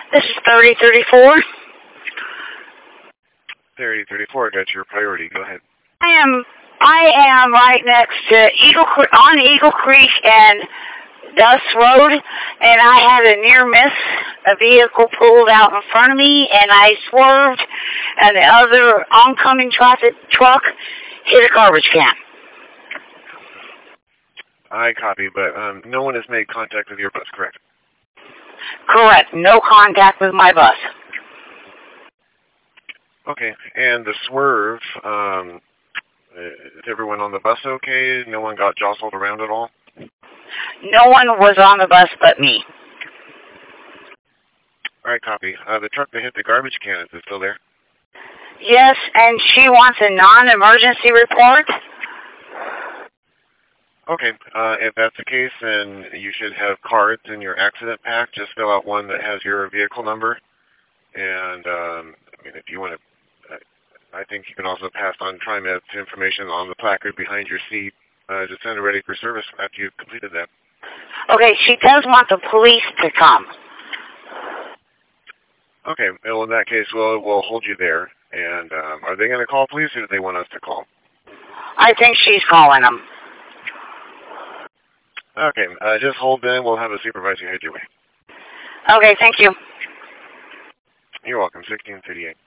This is 3034. 3034, got your priority. Go ahead. I am right next to on Eagle Creek and Dust Road, and I had a near miss. A vehicle pulled out in front of me, and I swerved, and the other oncoming traffic truck hit a garbage can. I copy, but no one has made contact with your bus, correct? Correct. No contact with my bus. Okay, and the swerve, is everyone on the bus okay? No one got jostled around at all? No one was on the bus but me. All right, copy. The truck that hit the garbage can, is it still there? Yes, and she wants a non-emergency report. Okay, if that's the case, then you should have cards in your accident pack. Just fill out one that has your vehicle number. And, I mean, if you want to, I think you can also pass on TriMet's information on the placard behind your seat. Just send it ready for service after you've completed that. Okay, she does want the police to come. Okay, well, in that case, we'll hold you there. And are they going to call police, or do they want us to call? I think she's calling them. Okay, just hold then. We'll have a supervisor head your way. Okay, thank you. You're welcome. 1638.